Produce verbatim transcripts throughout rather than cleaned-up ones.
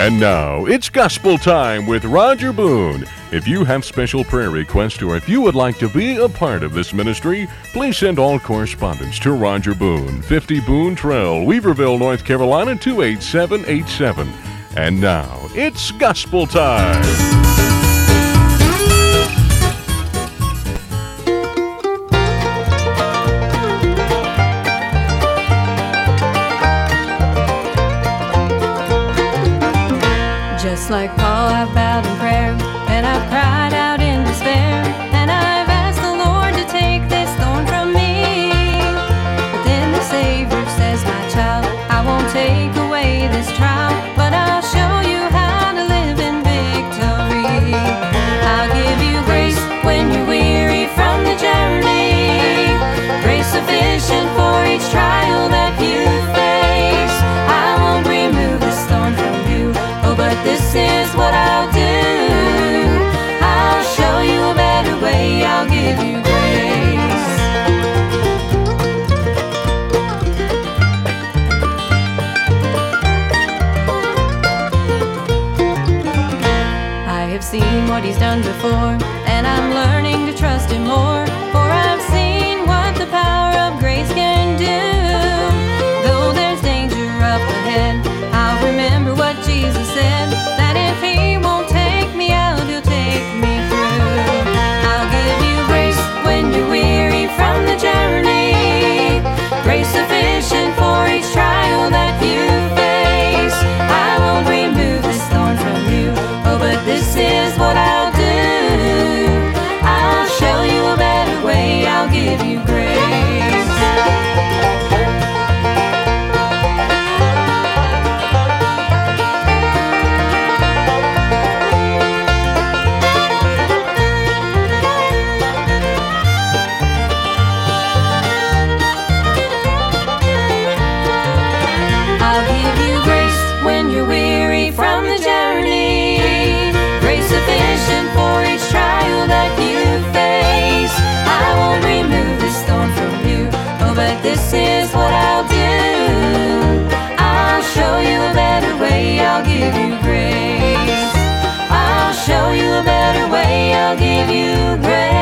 And now, it's Gospel Time with Roger Boone. If you have special prayer requests or if you would like to be a part of this ministry, please send all correspondence to Roger Boone, fifty Boone Trail, Weaverville, North Carolina, two eight seven eight seven. And now, it's Gospel Time. Just like Paul, I've bowed in prayer, and I've cried out in despair, and I've asked the Lord to take this thorn from me. But then the Savior says, my child, I won't take away this trial, but I'll show you how to live in victory. I'll give you grace when you're weary from the journey, grace sufficient for each trial that you face. I won't remove this thorn from you, oh, but this is what I'll do. I'll show you a better way. I'll give you grace. I have seen what he's done before, and I'm learning to trust him more, for I've seen what the power of grace can do. Though there's danger up ahead, I'll remember what Jesus said, that if he won't take me out, he'll take me through. I'll give you grace when you're weary from the journey, grace sufficient for each trial that you face. I won't remove this thorn from you, oh, but this is what I'll do. I'll show you a better way. I'll give you grace. From the journey, grace sufficient for each trial that you face. I won't remove this thorn from you, oh, but this is what I'll do. I'll show you a better way. I'll give you grace. I'll show you a better way. I'll give you grace.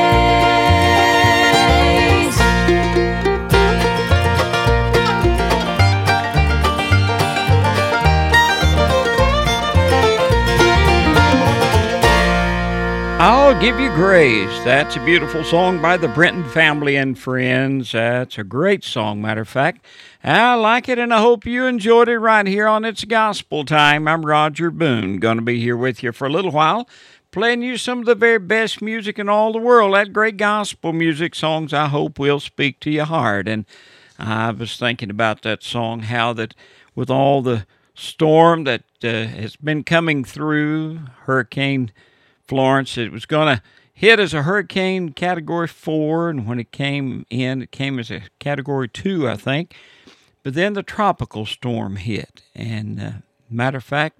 I'll Give You Grace. That's a beautiful song by the Brenton family and friends. That's a great song, matter of fact. I like it, and I hope you enjoyed it right here on It's Gospel Time. I'm Roger Boone, going to be here with you for a little while, playing you some of the very best music in all the world. That great gospel music songs I hope will speak to your heart. And I was thinking about that song, how that with all the storm that uh, has been coming through, Hurricane Florence, it was going to hit as a hurricane category four, and when it came in, it came as a category two, I think. But then the tropical storm hit, and uh, matter of fact,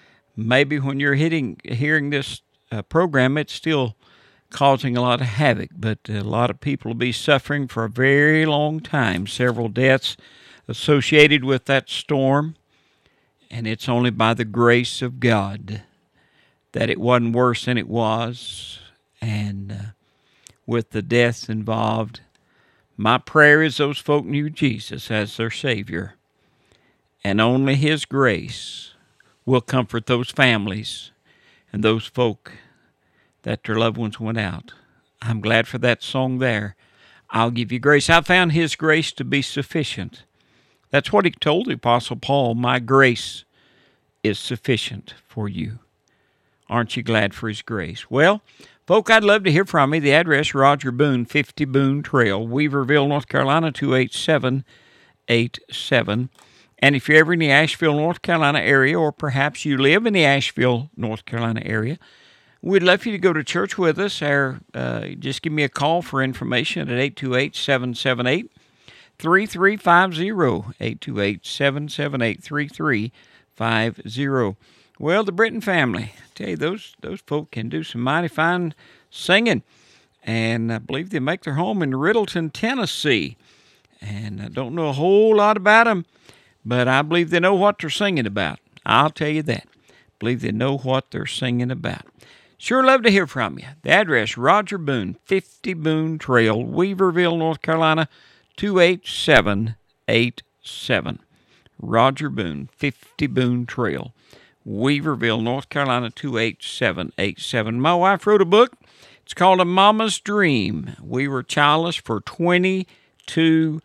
maybe when you're hitting, hearing this uh, program, it's still causing a lot of havoc, but a lot of people will be suffering for a very long time. Several deaths associated with that storm, and it's only by the grace of God that it wasn't worse than it was, and uh, with the deaths involved, my prayer is those folk knew Jesus as their Savior, and only His grace will comfort those families and those folk that their loved ones went out. I'm glad for that song there. I'll give you grace. I found His grace to be sufficient. That's what He told the Apostle Paul, my grace is sufficient for you. Aren't you glad for His grace? Well, folk, I'd love to hear from you. The address, Roger Boone, fifty Boone Trail, Weaverville, North Carolina, two eight seven eight seven. And if you're ever in the Asheville, North Carolina area, or perhaps you live in the Asheville, North Carolina area, we'd love for you to go to church with us, or uh, just give me a call for information at eight two eight, seven seven eight, three three five zero, eight two eight, seven seven eight, three three five zero. Well, the Britton family, I tell you, those those folk can do some mighty fine singing, and I believe they make their home in Riddleton, Tennessee. And I don't know a whole lot about them, but I believe they know what they're singing about. I'll tell you that. Believe they know what they're singing about. Sure love to hear from you. The address, Roger Boone, fifty Boone Trail, Weaverville, North Carolina, two eight seven eight seven. Roger Boone, fifty Boone Trail, Weaverville, North Carolina, two eight seven eight seven. My wife wrote a book. It's called A Mama's Dream. We were childless for twenty-two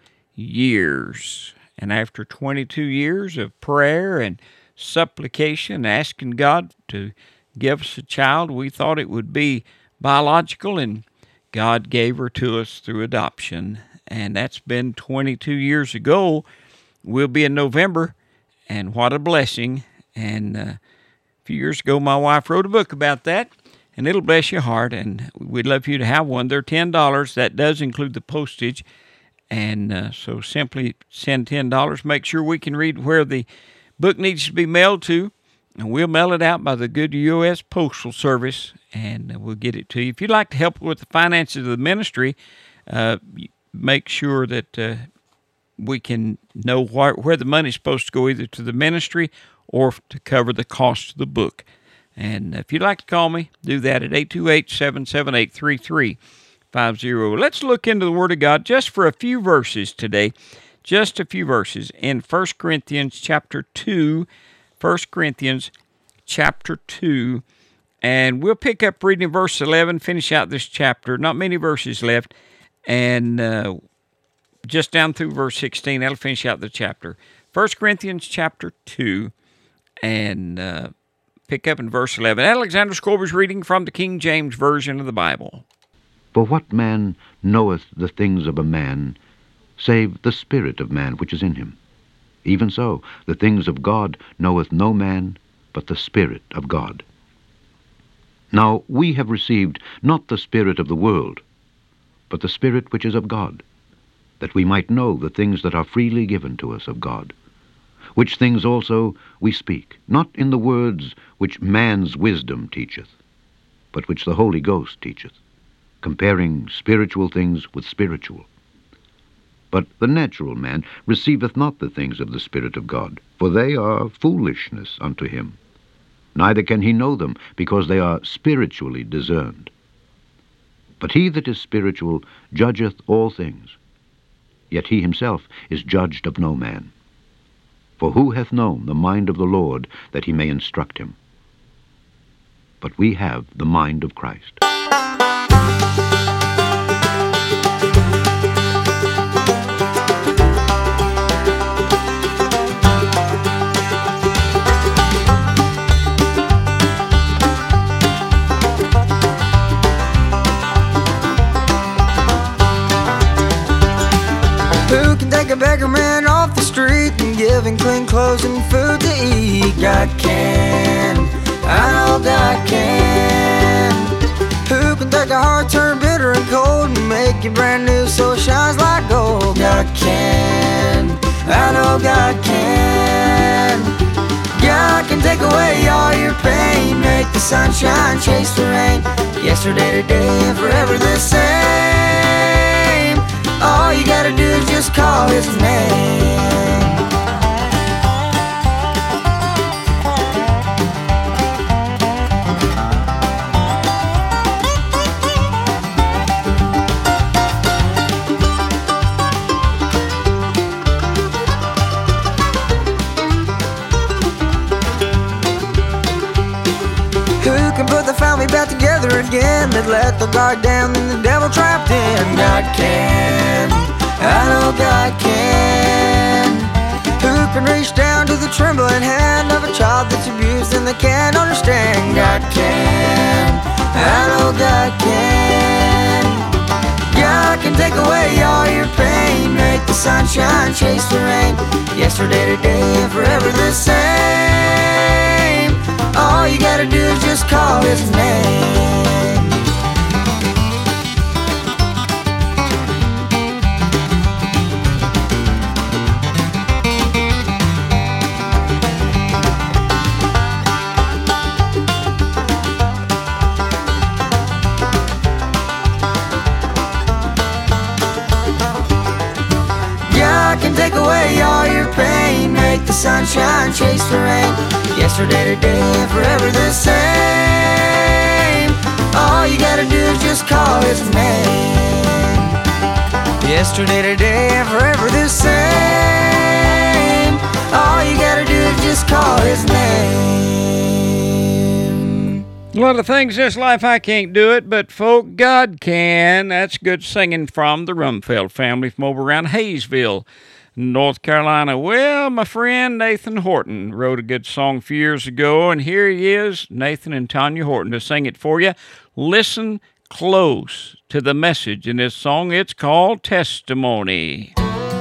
years. And after twenty-two years of prayer and supplication, asking God to give us a child, we thought it would be biological, and God gave her to us through adoption. And that's been twenty-two years ago. We'll be in November, and what a blessing. And uh, a few years ago, my wife wrote a book about that, and it'll bless your heart, and we'd love for you to have one. They're ten dollars. That does include the postage. And uh, so simply send ten dollars. Make sure we can read where the book needs to be mailed to, and we'll mail it out by the good U S Postal Service, and we'll get it to you. If you'd like to help with the finances of the ministry, uh, make sure that uh, we can know where, where the money's supposed to go, either to the ministry or to cover the cost of the book. And if you'd like to call me, do that at eight two eight, seven seven eight, three three five zero. Let's look into the Word of God just for a few verses today. Just a few verses in First Corinthians chapter two. First Corinthians chapter two. And we'll pick up reading verse eleven, finish out this chapter. Not many verses left. And uh, just down through verse sixteen, that'll finish out the chapter. First Corinthians chapter two. And uh, pick up in verse eleven. Alexander Scourge's reading from the King James Version of the Bible. For what man knoweth the things of a man, save the spirit of man which is in him? Even so, the things of God knoweth no man, but the Spirit of God. Now we have received not the spirit of the world, but the Spirit which is of God, that we might know the things that are freely given to us of God. Which things also we speak, not in the words which man's wisdom teacheth, but which the Holy Ghost teacheth, comparing spiritual things with spiritual. But the natural man receiveth not the things of the Spirit of God, for they are foolishness unto him. Neither can he know them, because they are spiritually discerned. But he that is spiritual judgeth all things, yet he himself is judged of no man. For who hath known the mind of the Lord, that he may instruct him? But we have the mind of Christ. Who can take a beggar man off the street and give him clean clothes and food to eat? God can, I know God can. Who can take a heart turned bitter and cold and make it brand new so it shines like gold? God can, I know God can. God can take away all your pain, make the sunshine chase the rain. Yesterday, today, and forever the same. All you gotta do is just call his name. Who can put the family back together again, that let the guard down and the devil trapped in? God can, I know God can. Who can reach down to the trembling hand of a child that's abused and they can't understand? God can, I know God can. God can take away all your pain, make the sunshine chase the rain. Yesterday, today, and forever the same. All you gotta do is just call his name. God can take away all your pain, make the sunshine chase the rain. Yesterday, today, and forever the same. All you gotta do is just call his name. Yesterday, today, and forever the same. All you gotta do is just call his name. A lot of things in this life I can't do it, but folk, God can. That's good singing from the Rumfeld family from over around Hayesville, North Carolina. Well, my friend Nathan Horton wrote a good song a few years ago, and here he is, Nathan and Tanya Horton, to sing it for you. Listen close to the message in this song. It's called Testimony.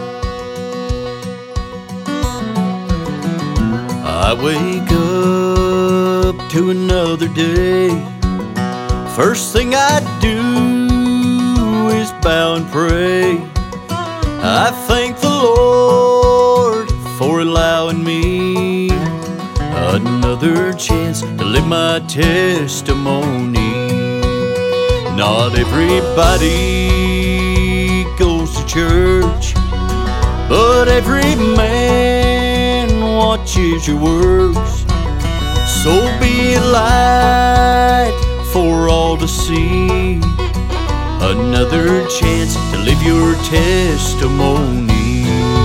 I wake up to another day. First thing I do is bow and pray. I thank the Lord for allowing me another chance to live my testimony. Not everybody goes to church, but every man watches your works. So be a light for all to see, another chance to live your testimony.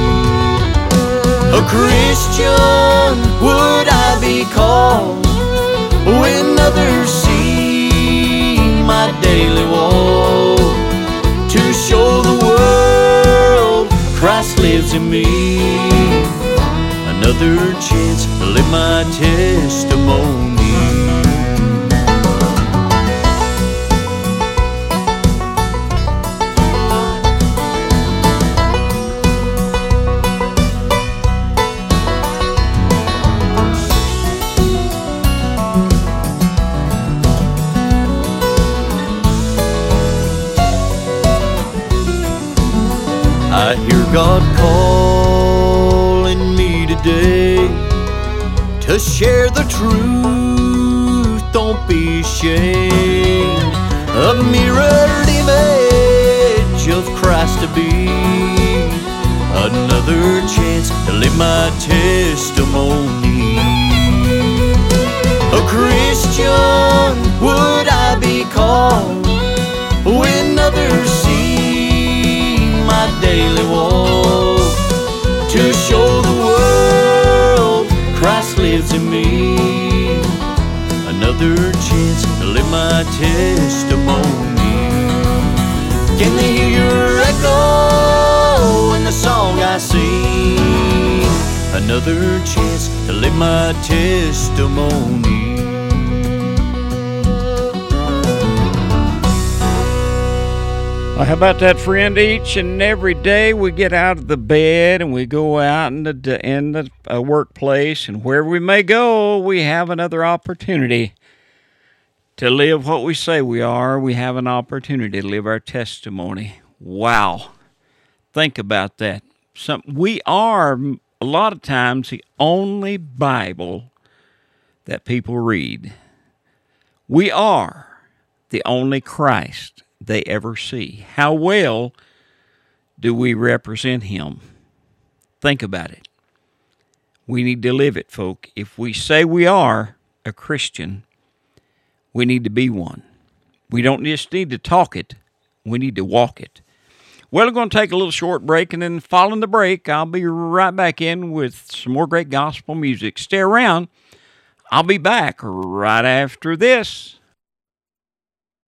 A Christian would I be called when others see my daily walk, to show the world Christ lives in me. Another chance to live my testimony. I hear God calling me today to share the truth, don't be ashamed. A mirrored image of Christ to be, another chance to live my testimony. A Christian would I be called when others see my daily walk, to show the world Christ lives in me. Another chance to live my testimony. Can they hear your echo in the song I sing? Another chance to live my testimony. Well, how about that, friend? Each and every day we get out of the bed and we go out in the in the uh, workplace, and wherever we may go, we have another opportunity to live what we say we are. We have an opportunity to live our testimony. Wow. Think about that. Some, we are, a lot of times, the only Bible that people read. We are the only Christ they ever see. How well do we represent him? Think about it. We need to live it, folk. If we say we are a Christian, we need to be one. We don't just need to talk it, we need to walk it. Well, we're going to take a little short break, and then following the break, I'll be right back in with some more great gospel music. Stay around. I'll be back right after this.